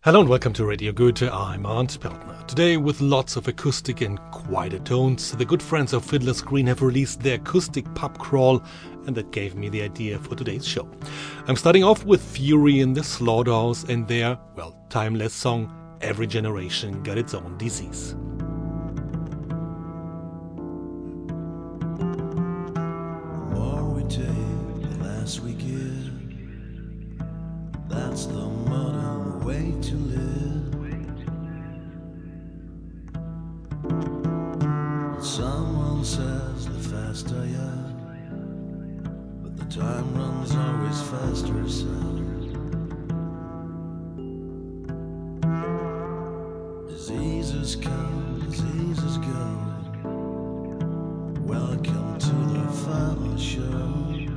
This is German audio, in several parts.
Hello and welcome to Radio Goethe. I'm Arndt Peltner. Today, with lots of acoustic and quieter tones, the good friends of Fiddler's Green have released their acoustic pub crawl, and that gave me the idea for today's show. I'm starting off with Fury in the Slaughterhouse and their, timeless song, Every Generation Got Its Own Disease. The more we take, the less we give. That's the modern way to live. Someone says the faster you are, but the time runs always faster, so diseases come, diseases go. Welcome to the final show.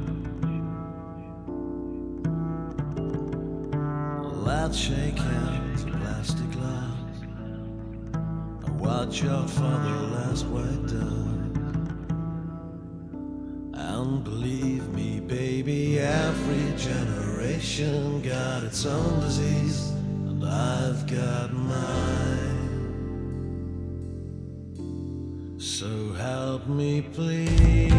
Let's shake hands, plastic glass, and watch out for the last white dove. And believe me, baby, every generation got its own disease, and I've got mine. So help me, please.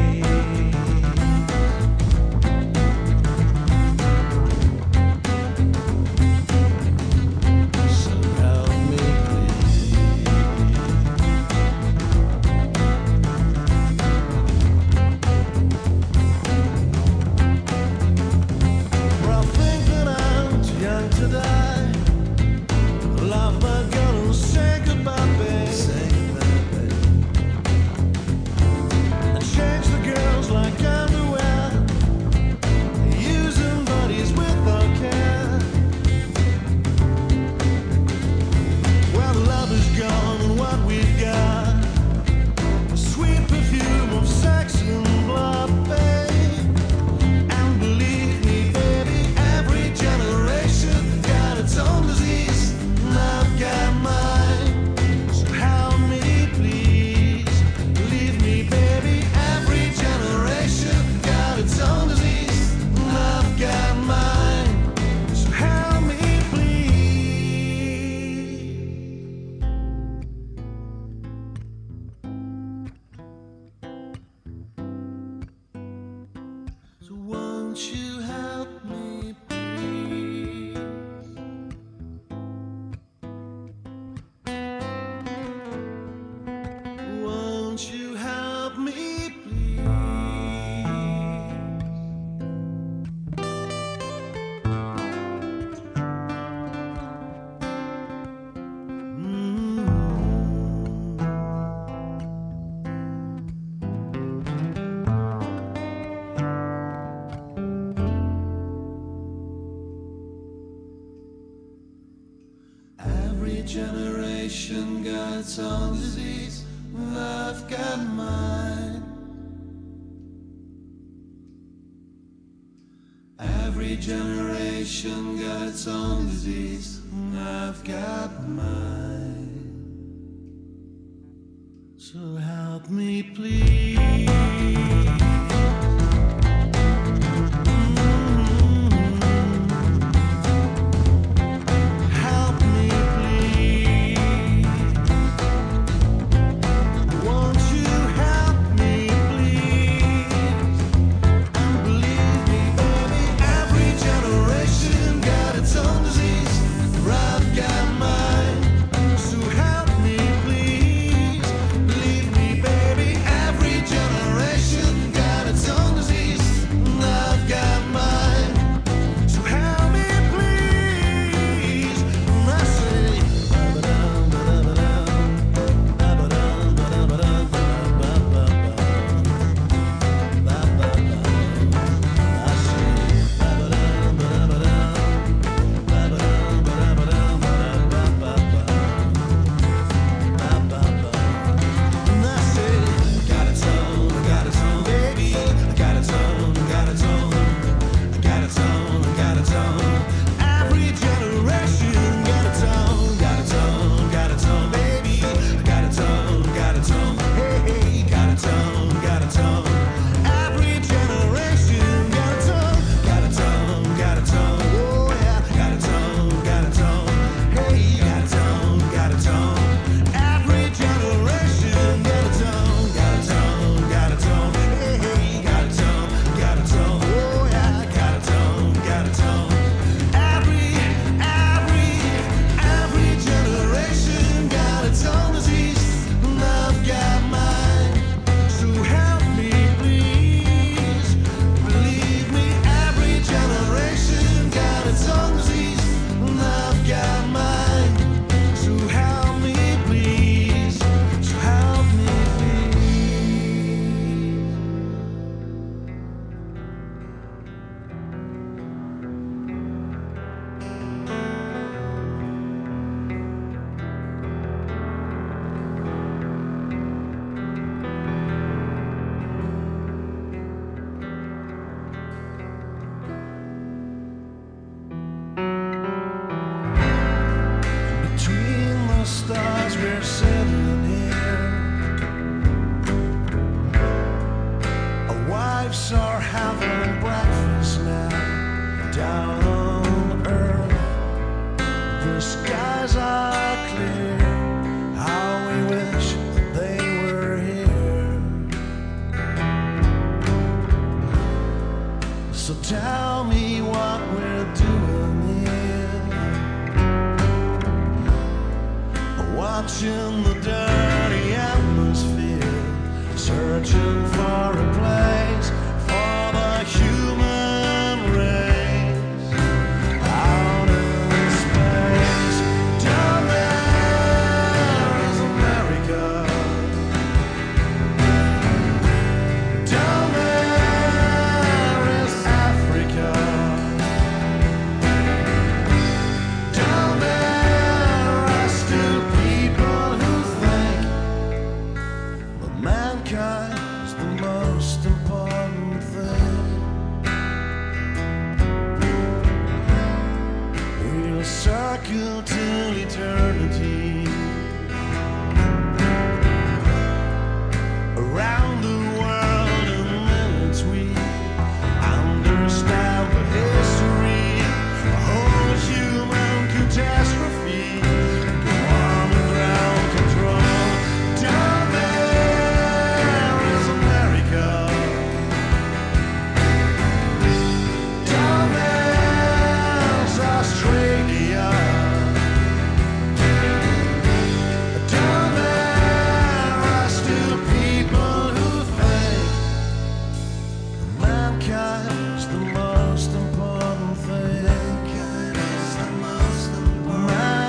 Generation got its own disease, I've got mine. Every generation got its own disease, I've got mine. So help me, please. Every stars, we're sitting here. Our wives are having breakfast now down on earth. The skies are clear. How we wish they were here. So tell me what we're doing here. Watching the dirty atmosphere, searching for a place for the human race. Out in space, down there is America. Down there is Africa. Down there are still people who think that mankind is the most important thing. We'll circle till eternity, around the world in minutes we understand the history, a whole human catastrophe. Go on the ground control. Down there is America. Down there's Australia. Down there are still people who think mankind is the most important thing. Mankind is the most important.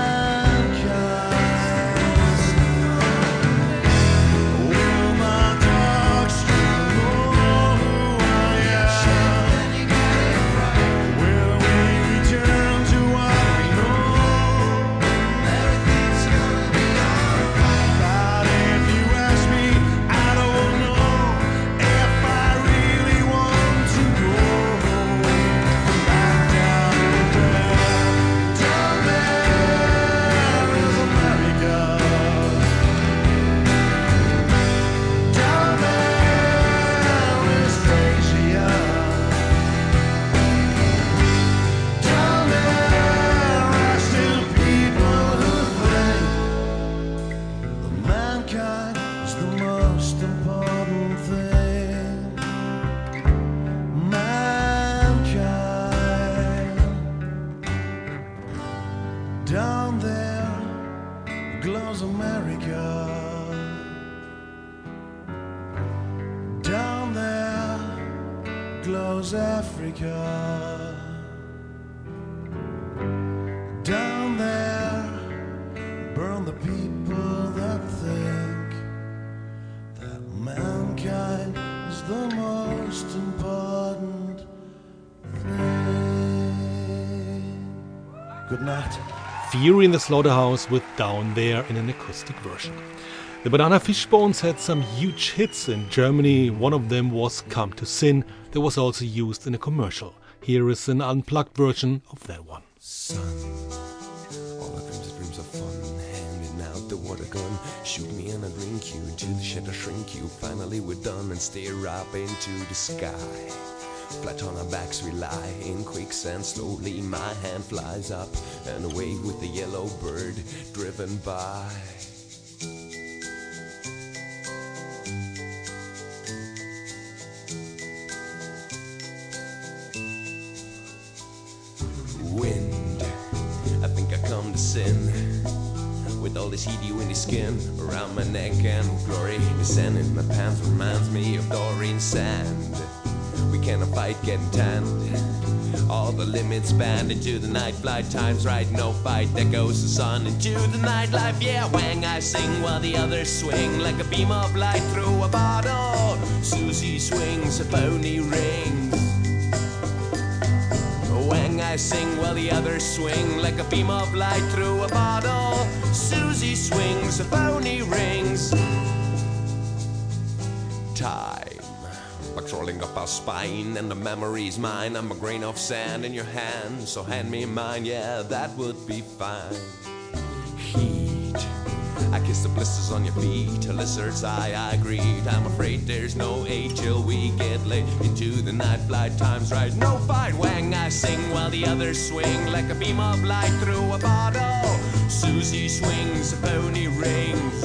Will my dogs still know who I am? Will we return to what we know? Everything's gonna be alright. But if you ask me, I don't know if I really want to go back down there. Down there is America. Down there is Asia. Down there are still people who think that mankind is the most important thing. Mankind. Down there glows America. Down there glows Africa. Down there burn the people that think that mankind is the most important thing. Good night. Fury in the Slaughterhouse with Down There in an acoustic version. The Banana Fishbones had some huge hits in Germany. One of them was Come to Sin, that was also used in a commercial. Here is an unplugged version of that one. Son, all our dreams of fun, handing out the water gun. Shoot me and I drink you, until the shed I shrink you. Finally we're done and stare up into the sky. Flat on our backs we lie in quicksand. Slowly my hand flies up and away with the yellow bird driven by. Wind, I think I come to sin. With all this heat, windy skin around my neck and glory, the sand in my pants reminds me of Doreen sand. We cannot fight getting tanned. All the limits banned into the night. Flight time's right, no fight. There goes the sun into the nightlife. Yeah, wang I sing while the others swing like a beam of light through a bottle. Susie swings a phony rings. Wang I sing while the others swing like a beam of light through a bottle. Susie swings a phony rings. Time patrolling up our spine, and the memory's mine. I'm a grain of sand in your hand, so hand me mine, yeah, that would be fine. Heat I kiss the blisters on your feet, a lizard's eye I greet. I'm afraid there's no age till we get late into the night flight. Time's right, no fight. Wang I sing while the others swing like a beam of light through a bottle. Susie swings, phony rings.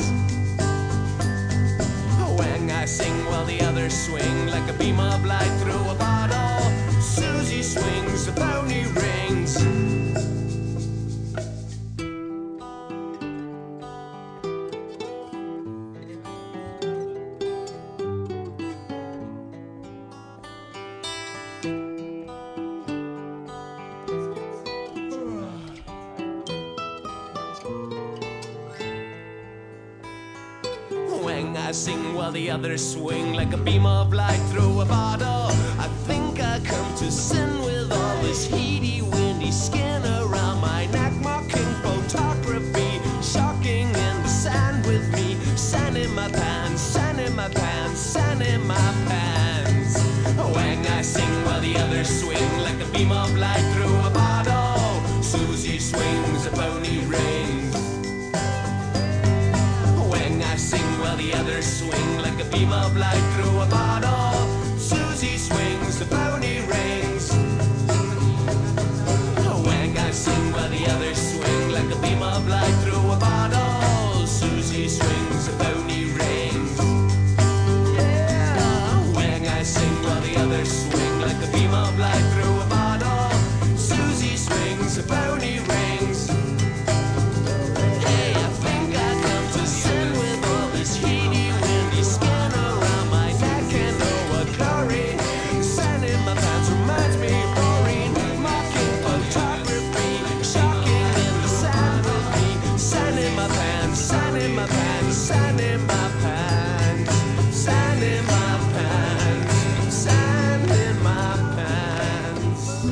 Wang I sing while the others swing like a beam of light through a bottle. Susie swings, phony rings. I sing while the others swing like a beam of light through a bottle. I think I come to sin with all this heady, windy skin around my neck, mocking photography, shocking in the sand with me. Sand in my pants, sand in my pants, sand in my pants. Wang I sing while the others swing like a beam of light through a bottle. Susie swings a pony rings. I sing while the others swing like a beam of light through a bottle. Susie swings, the pony rings. Wang I sing while the others swing like a beam of light through a bottle. Susie swings, the pony rings. Yeah. Wang I sing while the others swing like a beam of light through a bottle. Susie swings, the pony rings. Hey, I think I come to sin with heady, windy skin around my neck and over glory. Sand in my pants reminds me of Doreen. Mocking photography, shocking in the sand with me. Sand in my pants, sand in my pants, sand in my pants, sand in my pants, sand in my pants.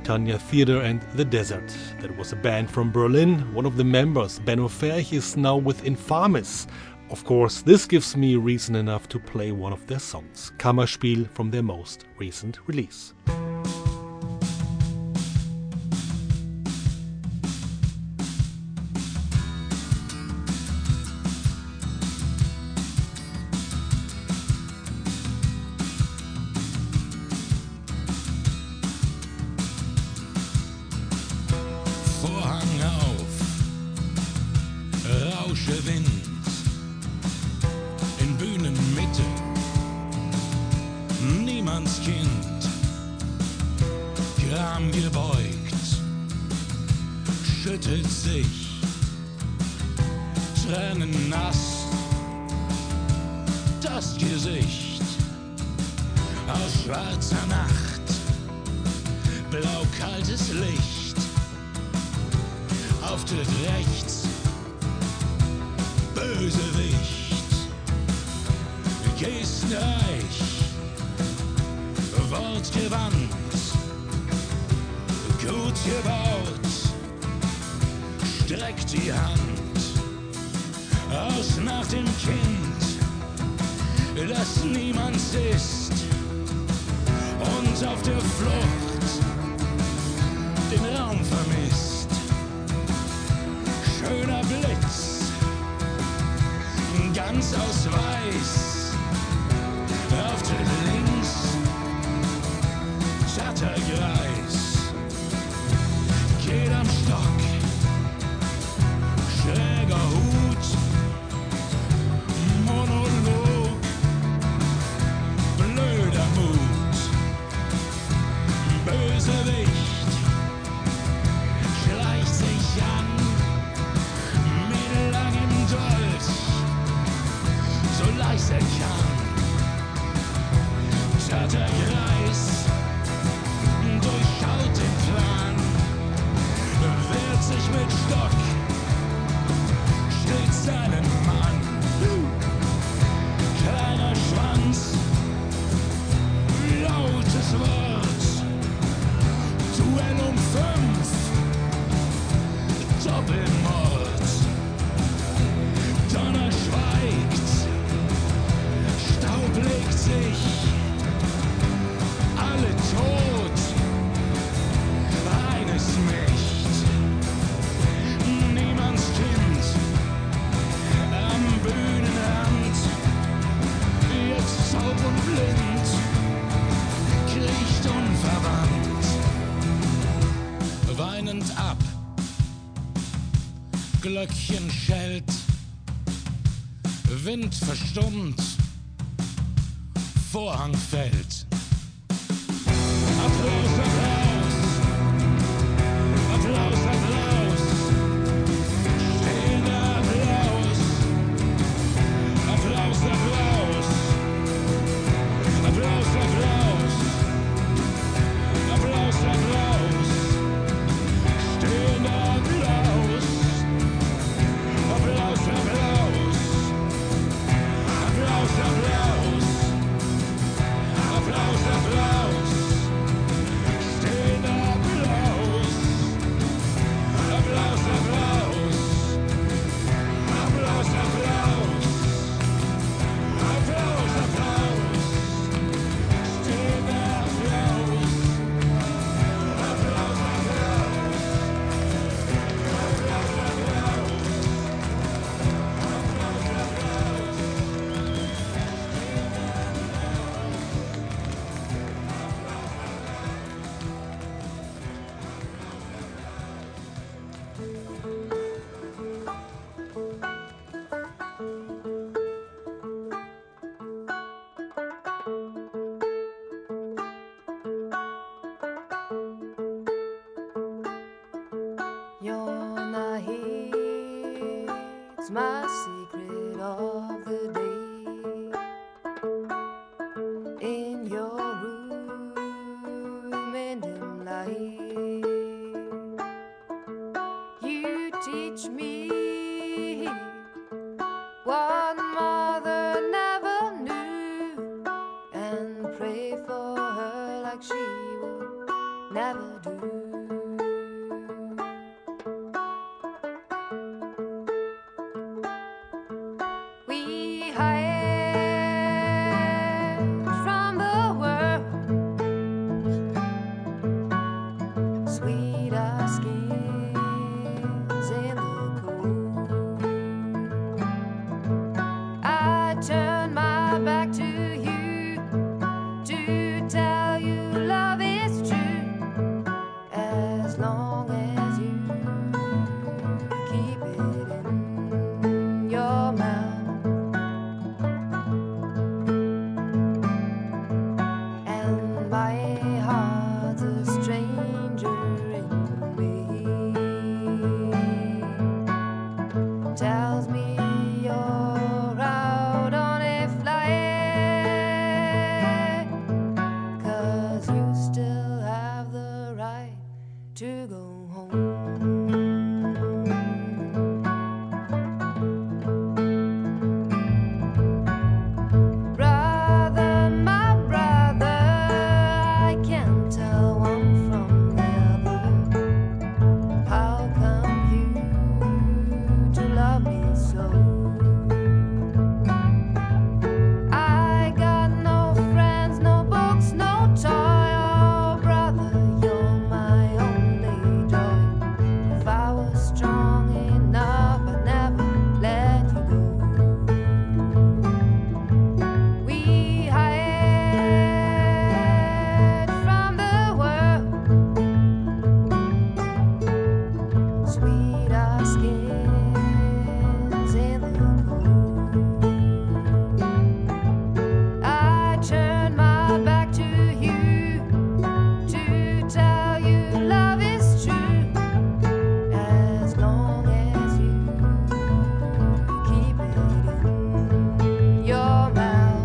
Britannia Theatre and the Desert. That was a band from Berlin. One of the members, Benno Ferch, is now with Infamis. Of course, this gives me reason enough to play one of their songs, Kammerspiel, from their most recent release. Vorhang auf, Rausche Wind, in Bühnenmitte, niemands Kind, Gram gebeugt, schüttelt sich, Tränen nass, das Gesicht, aus schwarzer Nacht, blau-kaltes Licht. Auftritt rechts, Bösewicht, gestenreich, wortgewandt, gut gebaut, streckt die Hand aus nach dem Kind, das niemands ist, und auf der Flucht den Raum vermisst. Schöner Blitz, ganz aus Weiß, Auftritt links, Schatterkreis, geht am Stock, schräger Hut, Monolog, blöder Mut, Bösewicht, schleicht sich an. So leicht er kann, Schatterkreis, durchschaut den Plan, wehrt sich mit Stock, steht seinen Mann, kleiner Schwanz, lautes Wort, Duell um 5, Doppelmord, Donner schweigt, Staub legt sich, alle tot, eines nicht, niemands Kind, am Bühnenrand, jetzt taub und blind, kriecht unverwandt, weinend ab, Glöckchen schellt, Wind verstummt, Vorhang fällt. Applaus, Applaus, Applaus, Applaus, stehender Applaus, Applaus, Applaus, Applaus, Applaus, Applaus, Applaus, stehender Applaus, Applaus, Applaus, Applaus, Applaus. Applaus, Applaus, stehender Applaus, Applaus, Applaus, Applaus, Applaus, Applaus, Applaus, stehender Applaus, Applaus, You're not here, it's my secret of the day. In your room in dim light, you teach me what mother never knew, and pray for her like she would never do. hide from the world. Sweet our skins in the cold. I turn my back to you to tell you love is true, as long as you keep it in your mouth. And my heart's a stranger in me, tells me you're out on a flight, 'cause you still have the right to go home. Brother, my brother, I can't tell one from the other. How come you to love me so? I got no friends, no books, no toy. Oh, brother, you're my only joy. If I was strong enough, I'd never let you go. We hide from the world. Sweet our skins in the cold. I turn my back to you to tell you love is true, as long as you keep it in your mouth.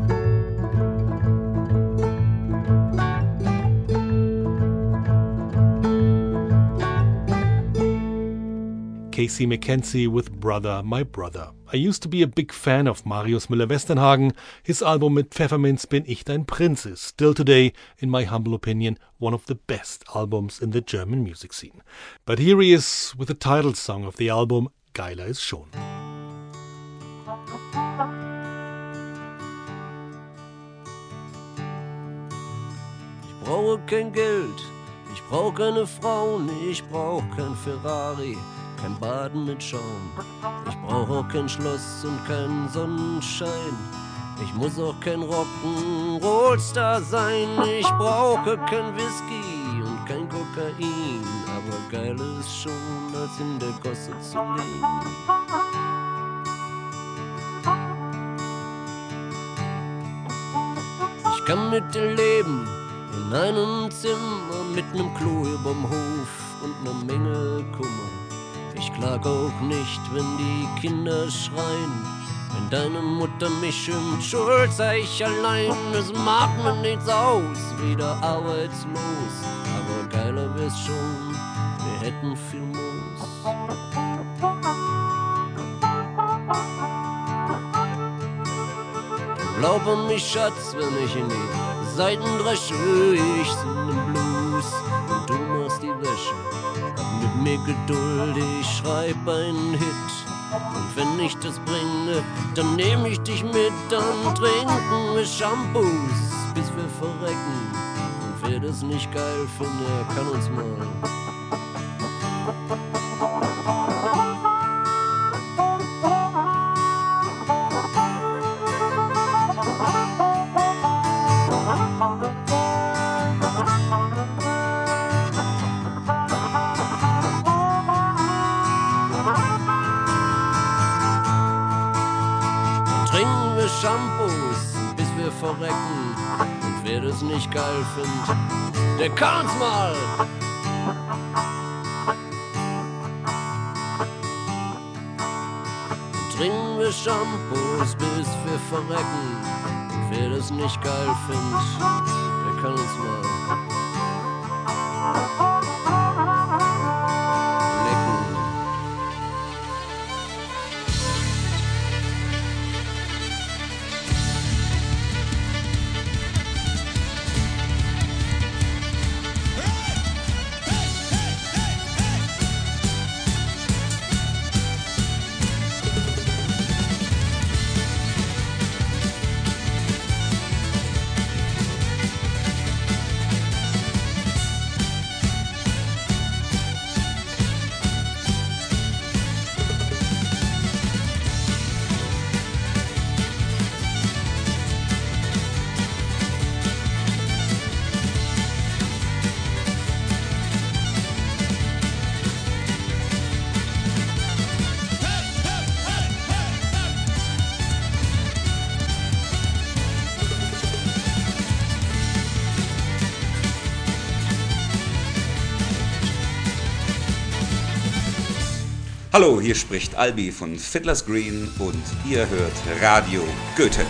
Casey McKenzie with Brother, My Brother. I used to be a big fan of Marius Müller-Westernhagen. His album mit Pfefferminz Bin ich dein Prinz is still today, in my humble opinion, one of the best albums in the German music scene. But here he is with the title song of the album, Geiler ist schon. Ich brauche kein Geld, ich brauche keine Frauen, ich brauche kein Ferrari, kein Baden mit Schaum. Ich brauche auch kein Schloss und keinen Sonnenschein. Ich muss auch kein Rock'n'Roll-Star sein. Ich brauche kein Whisky und kein Kokain. Aber geil ist schon, als in der Gosse zu liegen. Ich kann mit dir leben in einem Zimmer mit nem Klo überm Hof und ner Menge Kummer. Ich klag auch nicht, wenn die Kinder schreien. Wenn deine Mutter mich schimpft, schuld sei ich allein. Es macht mir nichts aus, wieder arbeitslos. Aber geiler wär's schon, wir hätten viel Moos. Glaub an mich, Schatz, wenn ich in die Seiten dresche. Ich sing den Blues und du machst die Wäsche. Hab mit mir Geduld, ich schreib einen Hit. Und wenn ich das bringe, dann nehm ich dich mit. Dann trinken wir Shampoos, bis wir verrecken. Und wer das nicht geil findet, der kann uns mal. Trinken wir Shampoos, bis wir verrecken. Und wer das nicht geil findet, der kann's mal. Trinken wir Shampoos, bis wir verrecken. Und wer das nicht geil findet, der kann uns mal. Hallo, hier spricht Albi von Fiddler's Green und ihr hört Radio Goethe.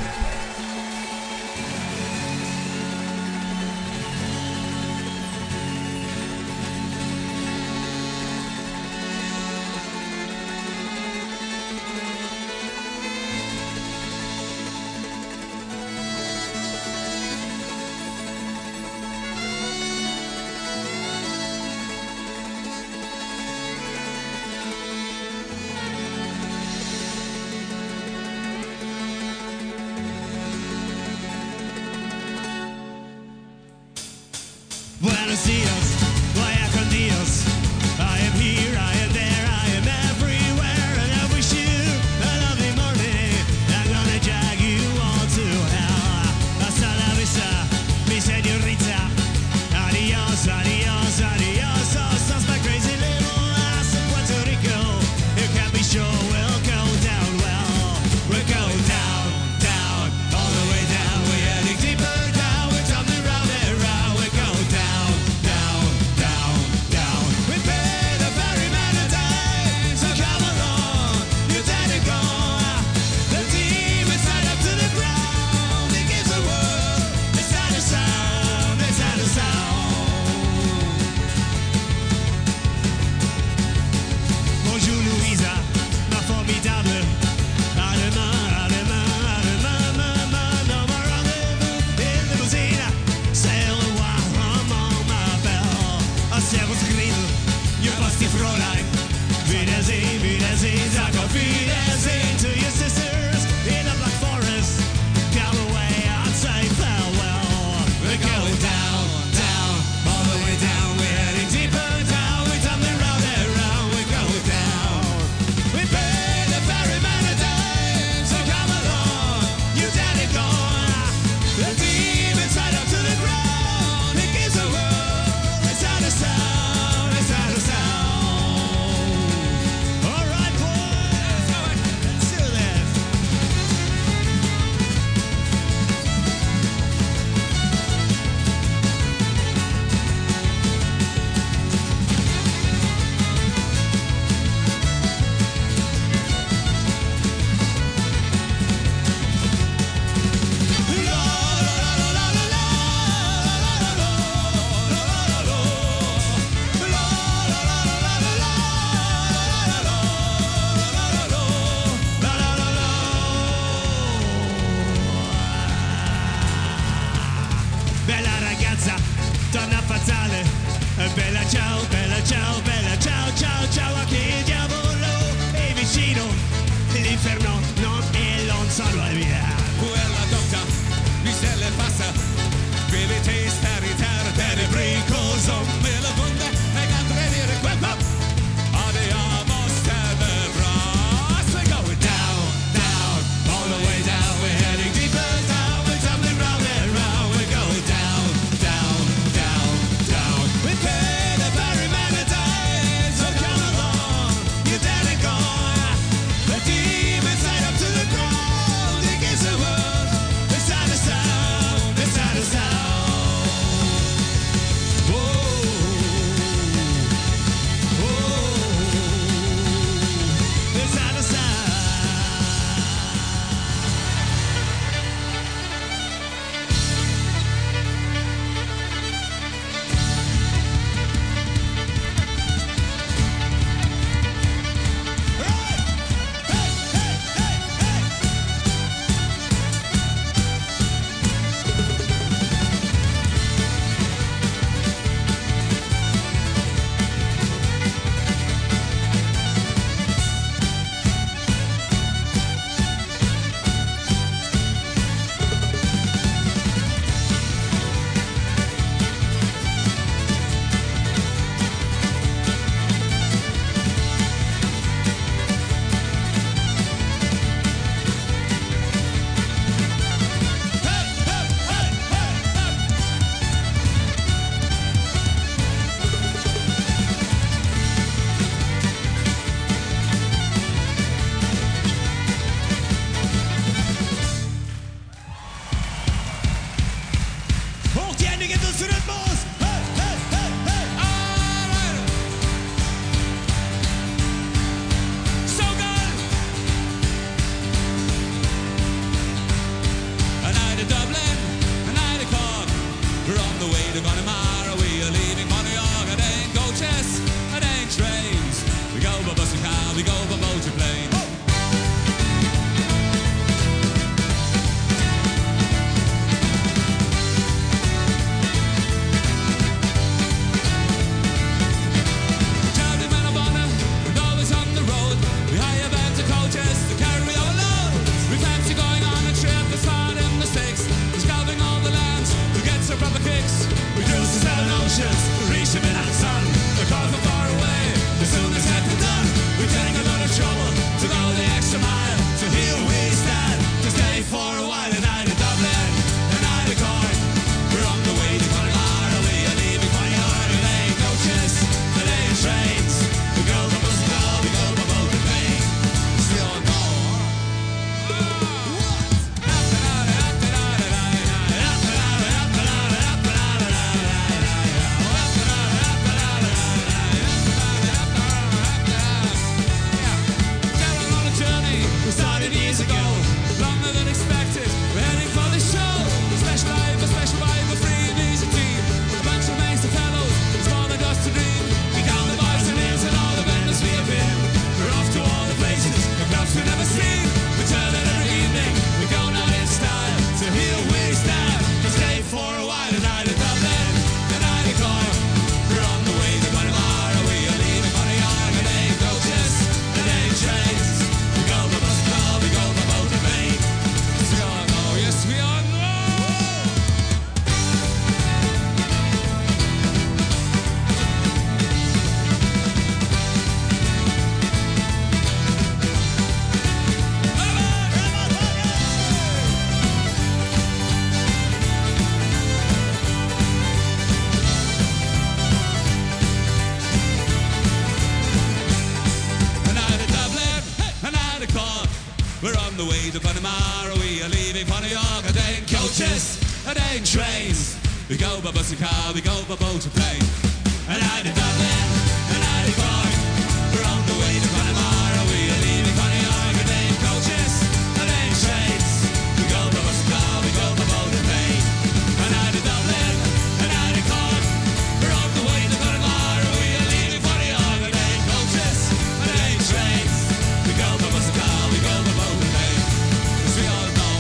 We're on the way to Panama, we are leaving for New York. A day in coaches, a day in trains. We go by bus and car, we go by boat and plane. A night in Dublin, a night in Cork. We're on the way to Panama, we are leaving for New York. A day in coaches, a day in trains. We go by bus and car, we go by boat and plane. A night in Dublin, a night in Cork. We're on the way to Panama, we are leaving for New York. A day in coaches, a day in trains. We go by bus and car, we go by boat and plane. 'Cause we all know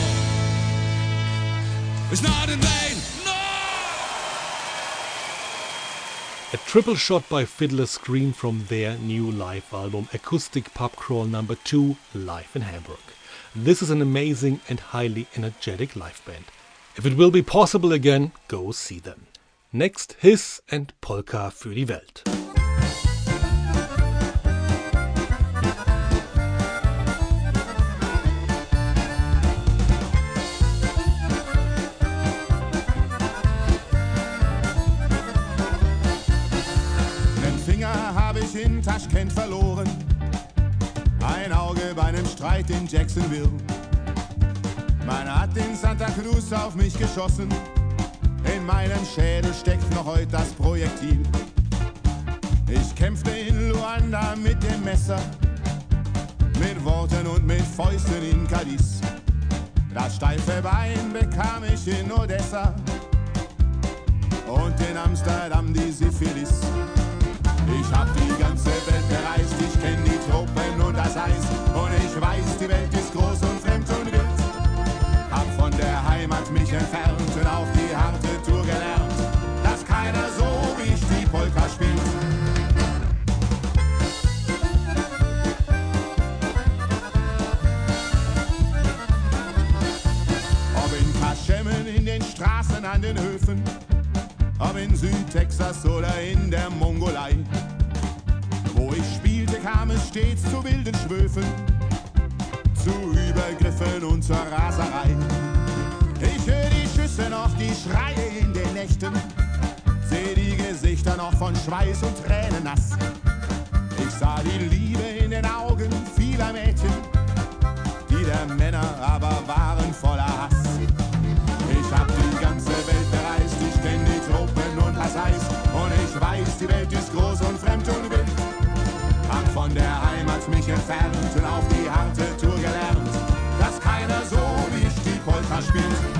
it's not in vain. A triple shot by Fiddler's Green from their new live album Acoustic Pub Crawl No. 2 live in Hamburg. This is an amazing and highly energetic live band. If it will be possible again, go see them. Next, Hiss and Polka für die Welt. Habe ich in Taschkent verloren, ein Auge bei einem Streit in Jacksonville. Man hat in Santa Cruz auf mich geschossen, in meinem Schädel steckt noch heute das Projektil. Ich kämpfte in Luanda mit dem Messer, mit Worten und mit Fäusten in Cadiz. Das steife Bein bekam ich in Odessa und in Amsterdam die Syphilis. Ich hab die ganze Welt bereist, ich kenn die Tropen und das Eis. Und ich weiß, die Welt ist groß und fremd und wild. Hab von der Heimat mich entfernt und auf die harte Tour gelernt, dass keiner so wie ich die Polka spielt. Ob in Kaschemmen, in den Straßen, an den Höfen, ob in Südtexas oder in der Mongolei. Wo ich spielte, kam es stets zu wilden Schwöfen, zu Übergriffen und zur Raserei. Ich höre die Schüsse noch, die Schreie in den Nächten, seh die Gesichter noch von Schweiß und Tränen nass. Ich sah die Liebe in den Augen vieler Mädchen, die der Männer aber waren voller Hass. Ich hab die ganze Welt bereist, ich kenn die Tropen und das Eis. Und ich weiß, die Welt ist groß und fremd und wild. Hab von der Heimat mich entfernt und auf die harte Tour gelernt, dass keiner so wie ich die Polka spielt.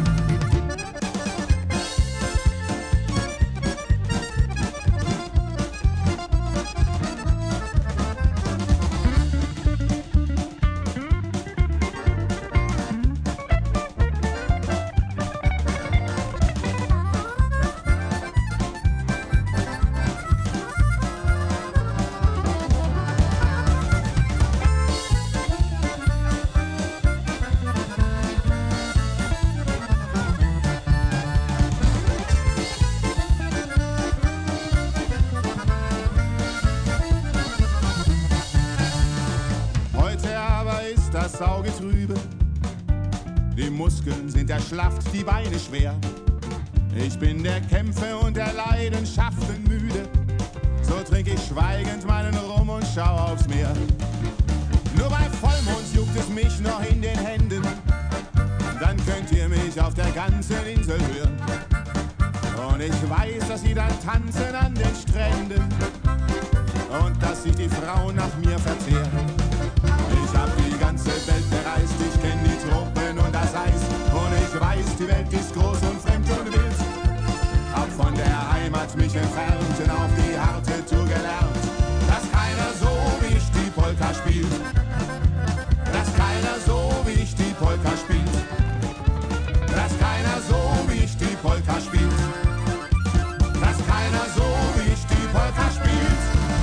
Das Auge trübe, die Muskeln sind erschlafft, die Beine schwer. Ich bin der Kämpfe und der Leidenschaften müde, so trink ich schweigend meinen Rum und schau aufs Meer. Nur bei Vollmond juckt es mich noch in den Händen, dann könnt ihr mich auf der ganzen Insel hören. Und ich weiß, dass sie dann tanzen an den Stränden und dass sich die Frauen nach mir verzehren. Ich hab die ganze Welt bereist, ich kenn die Tropen und das Eis. Und ich weiß, die Welt ist groß und fremd und wild. Hab von der Heimat mich entfernt und auf die harte Tour gelernt, dass keiner so wie ich die Polka spielt. Dass keiner so wie ich die Polka spielt. Dass keiner so wie ich die Polka spielt. Dass keiner so wie ich die Polka spielt.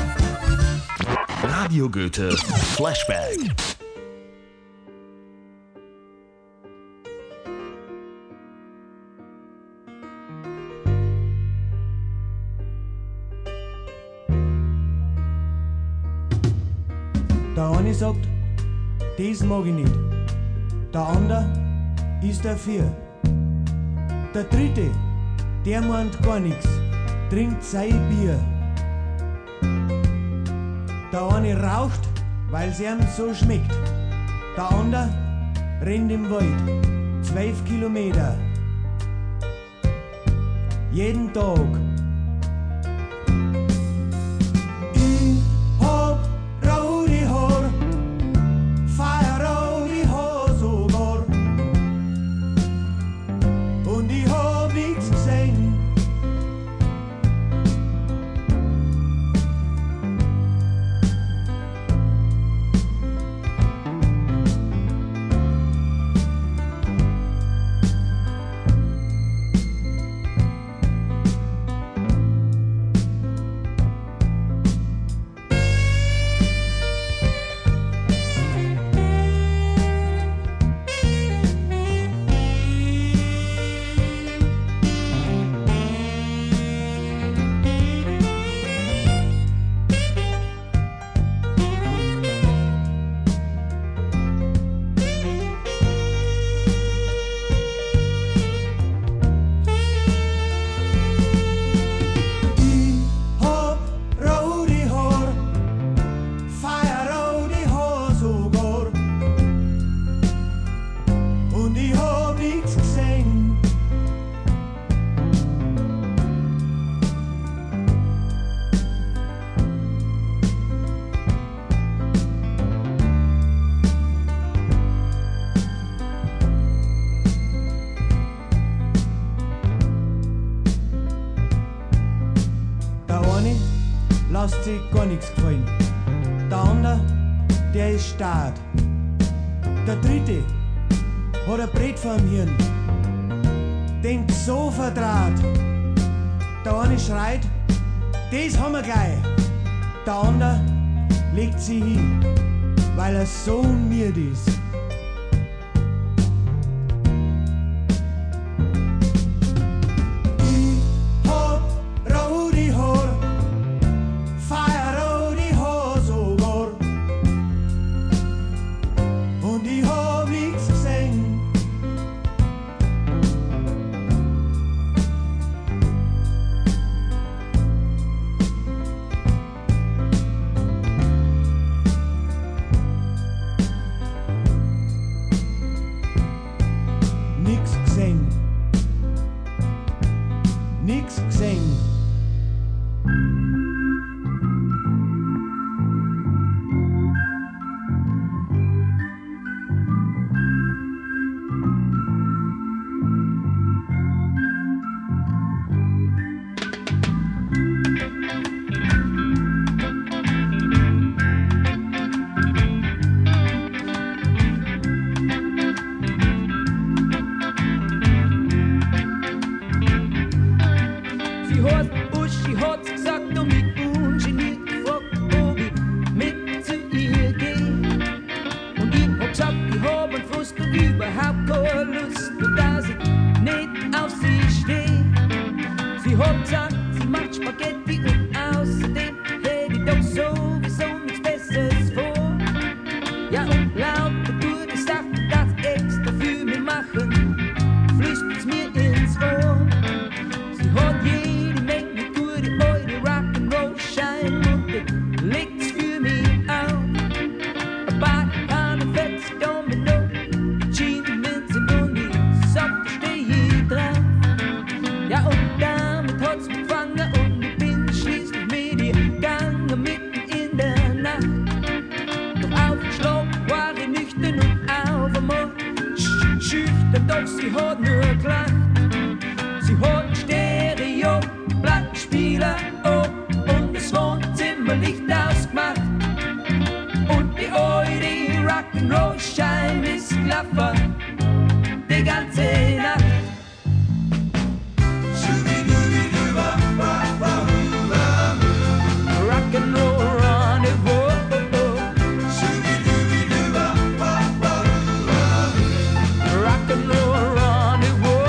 Radio Goethe Flashback. Der eine sagt, das mag ich nicht. Der andere ist dafür. Der dritte, der meint gar nichts, trinkt sein Bier. Der eine raucht, weil's ihm so schmeckt. der andere rennt im Wald 12 Kilometer. Jeden Tag. Ich hab rote Haar, feierrote Haar sogar. Und ich hab nichts gesehen. Lasst sich gar nichts gefallen. Der andere, der ist stark. Der dritte hat ein Brett vorm Hirn. Denkt so verdraht. Der eine schreit, das haben wir gleich. Der andere legt sie hin, weil er so miert ist. Nix gesehen. Sie hat's gesagt und mich ungeniert gefragt, ob ich mit zu ihr geh. Und ich hab gesagt, ich hab an Frust und überhaupt keine Lust und dass ich nicht auf sie steh. Sie hat gesagt, sie macht Spaghetti und außerdem hätte ich doch sowieso nichts Besseres vor. Ja, und lauter gute Sachen, das extra für mich machen, flüstert's mir ins Ohr. Sie hat jede Menge gute alte Rock'n'Roll-Schein und legt's für mich auf. Ein paar Hahn fetzt Domino, Jeans und ich sag, da steh ich drauf. Ja, und damit hat's mich gefangen und ich bin schließlich mit ihr gegangen mitten in der Nacht. Doch aufgeschlagen war ich nüchtern und auf einmal schüchtern, doch sie hat nur gelacht. Sie hat einen Stereo-Plattenspieler und das Wohnzimmerlicht ausgemacht. Und die alte Rock'n'Roll-Schein ist gelaufen die ganze Nacht. Rock'n'Roll Rendezvous. Rock'n'Roll Rendezvous.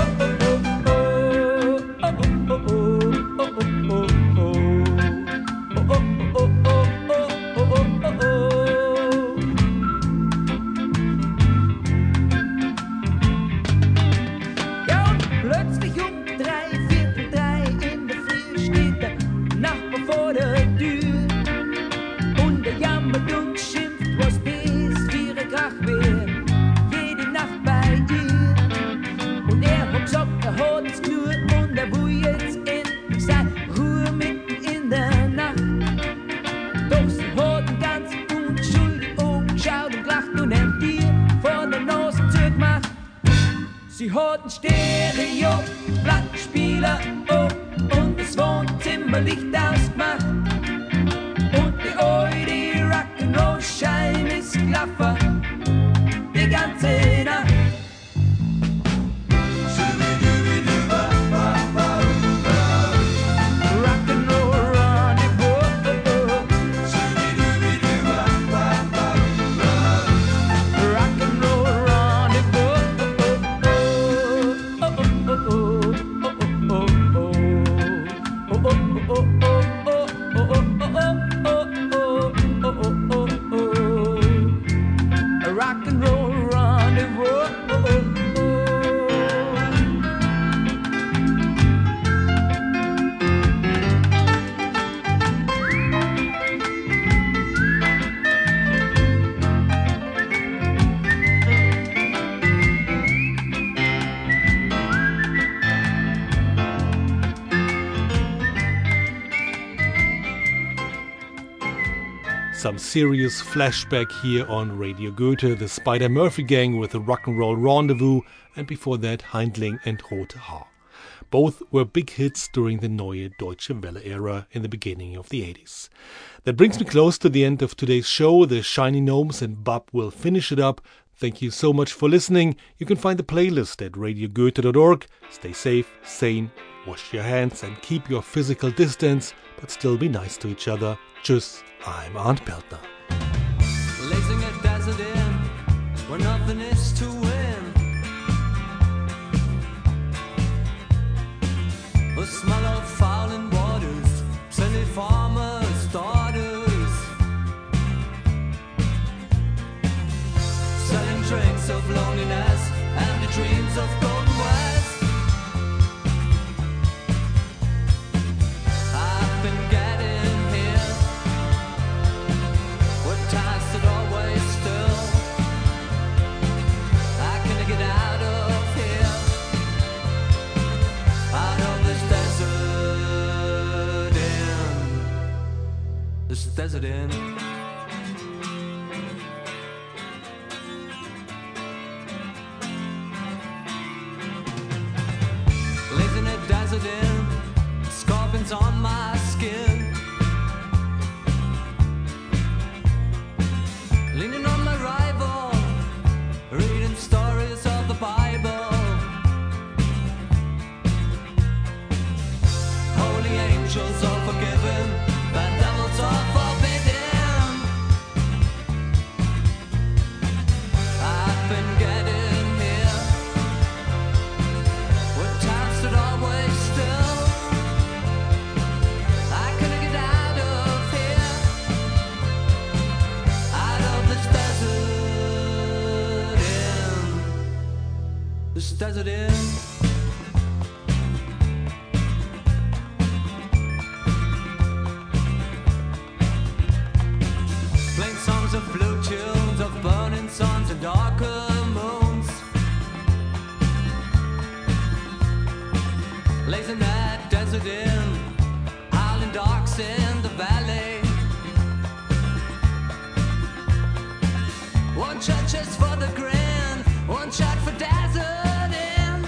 Sie hat ein Stereo, Plattenspieler, oh, und das Wohnzimmer Licht ausgemacht. Und die alte Rock'n'Roll-Schein ist gelaufen, die ganze Nacht. Some serious flashback here on Radio Goethe, the Spider-Murphy Gang with the Rock'n'Roll Rendezvous, and before that Heindling and Rote Haar. Both were big hits during the Neue Deutsche Welle era in the beginning of the 80s. That brings me close to the end of today's show. The Shiny Gnomes and Bob will finish it up. Thank you so much for listening. You can find the playlist at radiogoethe.org. Stay safe, sane, wash your hands and keep your physical distance, but still be nice to each other. Tschüss, I'm Arndt Peltner. Lazing a desert inn where nothing is to win. The smell of fouling waters, silly farmers' daughters, selling drinks of loneliness and the dreams of golden west. I've been getting here with ties that always still. I can't get out of here, out of this desert inn, this desert inn. Lives in a desert inn, scorpions on my skin. Leaning on my rival, reading stories of the Bible. Holy angels are forgiven, but devils are forbidden. I've been getting here with times that always still. I couldn't get out of here, out of this desert inn, this desert inn. Playing songs of blue tunes, of burning suns and darker moons. Lazing that desert inn, howling darks in the valley. One shot just for the grin, one shot for desert inn.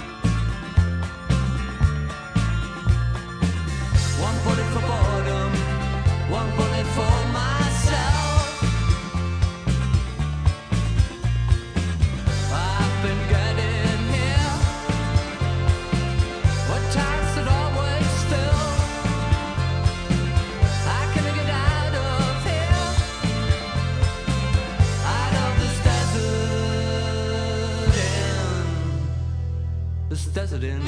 One bullet for boredom, one bullet for myself. I've been getting here with times that always still. I can't get out of here, out of this desert inn, this desert inn.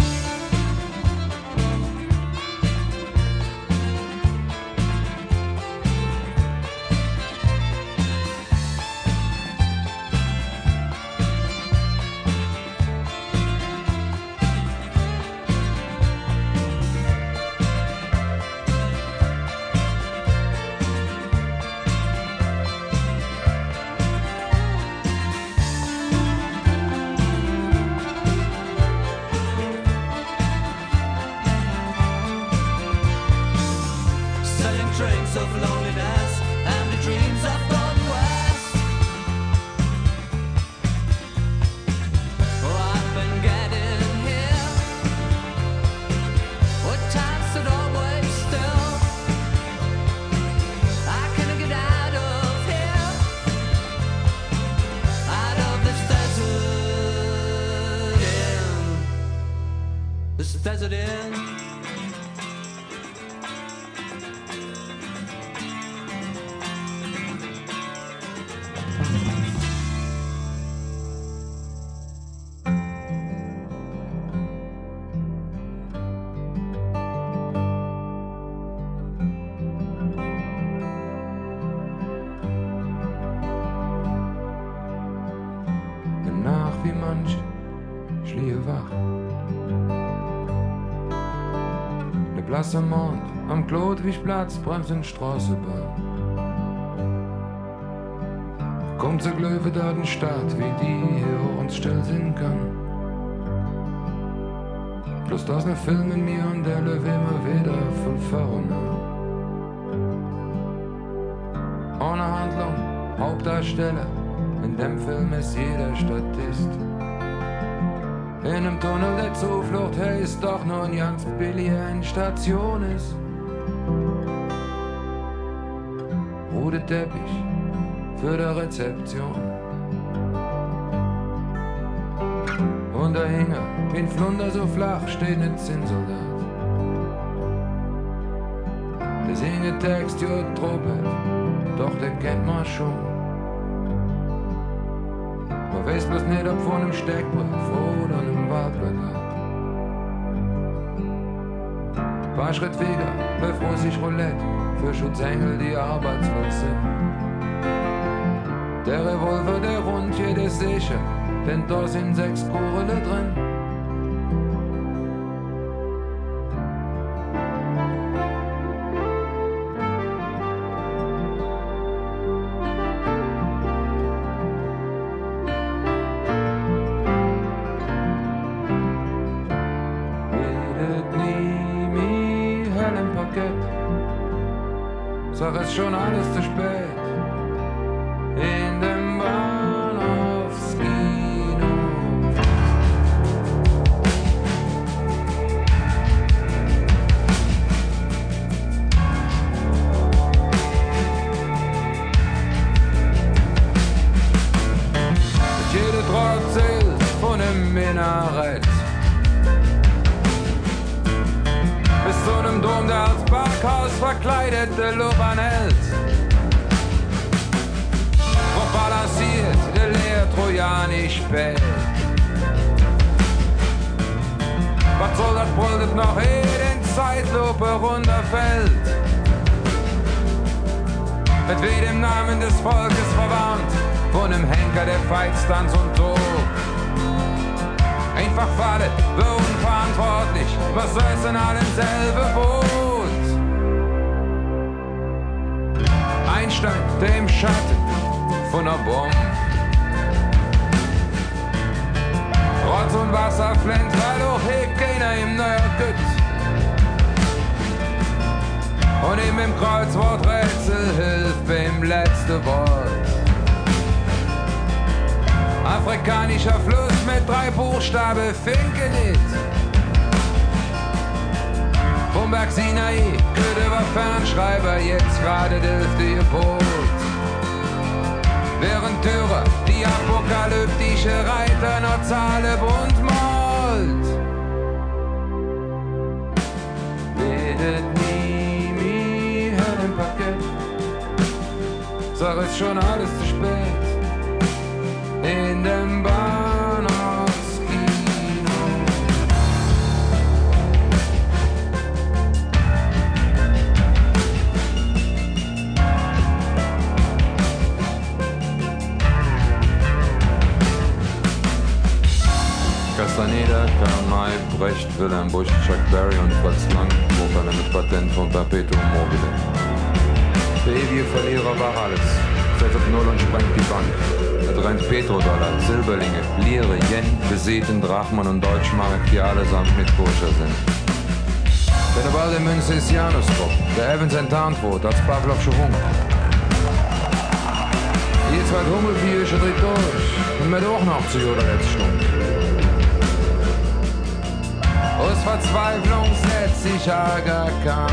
this desert inn. Wie manche schlie wach. Ne blasser Mond am Klotwigplatz bremst in Straßenbahn. Kommt zur Glöwe da den Stadt, wie die hier uns still singen kann. Bloß das ne Film in mir und der Löwe immer wieder von vorne. Ohne Handlung, Hauptdarsteller. In dem Film ist jeder Statist. In einem Tunnel der Zuflucht heißt doch nur ein ganz billige Endstation ist. Rote Teppich für die Rezeption. Und dahinter, wie ein Flunder so flach, steht ein Zinnsoldat. Der singe Text, ja, Truppe, doch den kennt man schon. Man weiß bloß nicht, ob von einem Steckbrief oder einem Wahlplakat. Paar Schritt weiter läuft russisch Roulette für Schutzengel, die arbeitslos sind. Der Revolver, der rund jede sicher, denn da sind 6 Kurle drin. Sag, es ist schon alles zu spät. In dem Bahnhofskino. Jede Trott zählt von einem Minarett bis zu einem Dom, der als Parkhaus verkleidete Luban hält. Drauf balanciert der leer trojanisch spät. Was soll das brüllt noch, ehe den Zeitlupe runterfällt? Mit weh dem Namen des Volkes verwarnt, von dem Henker der Feitstanz und Tod. Einfach fade, wir unverantwortlich, was soll's in allem selbe Boot? Einstein, der im Schatten von der Bombe Rotz und Wasser flennt, weil auch hier keiner im neuer Gütt. Und ihm im Kreuzworträtsel hilft beim letzten Wort. Afrikanischer Fluss mit 3 Buchstaben, Finkenit. Vom Berg Sinai, Goethe war Fernschreiber, jetzt gerade dürfte ihr Boot. Während Dürer die apokalyptische Reiter noch Zahle bunt malt. Betet nie, mi, hör im Parkett. Sag, es schon alles zu spät. In dem Bahnhofskino. Castaneda, Karl May, Brecht, Wilhelm Busch, Chuck Berry und Fritz Lang wuchern mit Patent von Perpetuum mobile. Der ewige Verlierer war alles. Setzt auf Null und sprengt die Bank. Er trennt Petrodollar, Silberlinge, Lire, Yen, Beseten, Drachmen und Deutschmark, die allesamt mit koscher sind. Denn auf alle Münze ist Janusdruck, der Evans enttarnt als Pavlovsche Hunger. Ihr zwei Hummelbierische dreht durch und mit auch noch zu Joder letzte Stunde. Aus Verzweiflung setzt sich Aga Khan.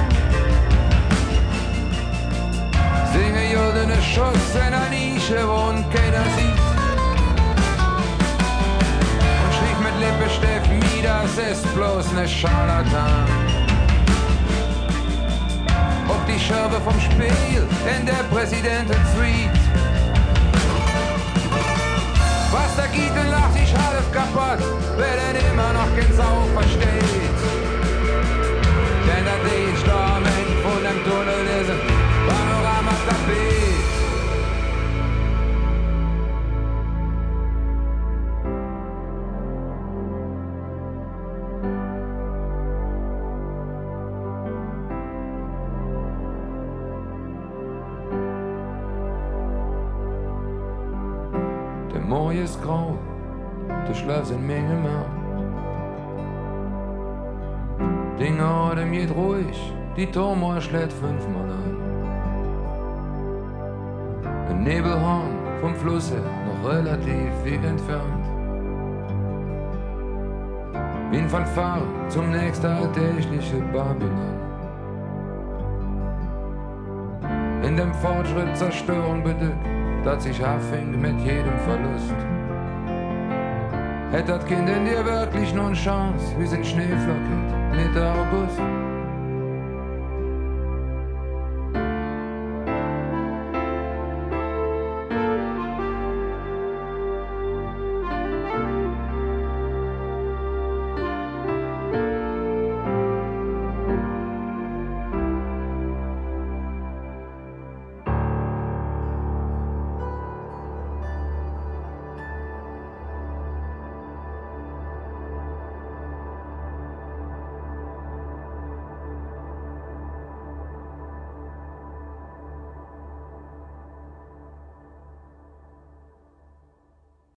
Singe Jodene Schuss in einer Nische, wo keiner sieht. Und schrieb mit Lippenstift, das ist bloß ne Scharlatan. Ob die Scherbe vom Spiel in der Präsidentensuite. Was da geht und lacht sich halb kaputt, wer denn immer noch kein Sau versteht. Denn der D-Storm von dem Tunnel ist ein Panoramatapet. Der Morgen ist grau, der Schlaf sind Menge mehr. Dinge Atem geht ruhig, die Turmuhr schlägt 5-mal ein. Ein Nebelhorn vom Flusse noch relativ weit entfernt. Wie ein Fanfare zum nächsten alltäglichen Babylon. In dem Fortschritt Zerstörung bedeckt, dat sich abfing mit jedem Verlust. Hätt das Kind in dir wirklich nur eine Chance, wie sind Schneeflocken Mitte August.